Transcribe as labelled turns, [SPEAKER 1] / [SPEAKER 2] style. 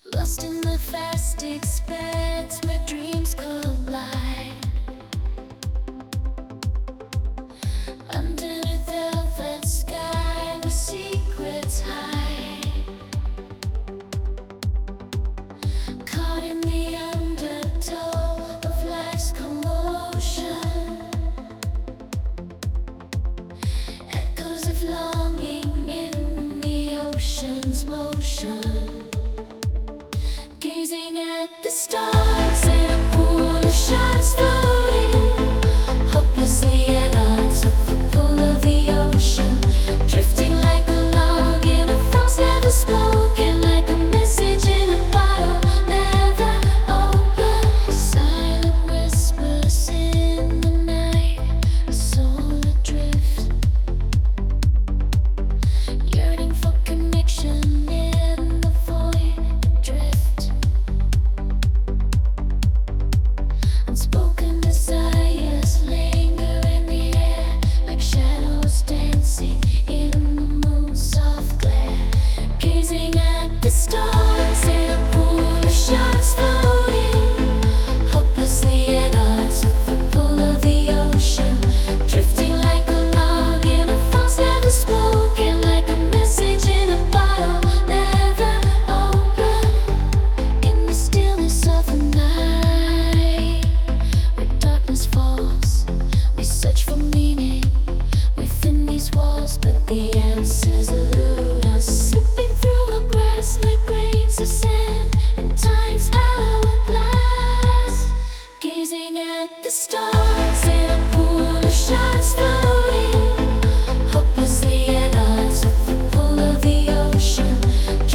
[SPEAKER 1] Lost in the vast expanse where dreams collide. Under the velvet sky where secrets hide. Caught in the undertow of life's commotion. Echoes of longing in the ocean's motion. Gazing at the stars.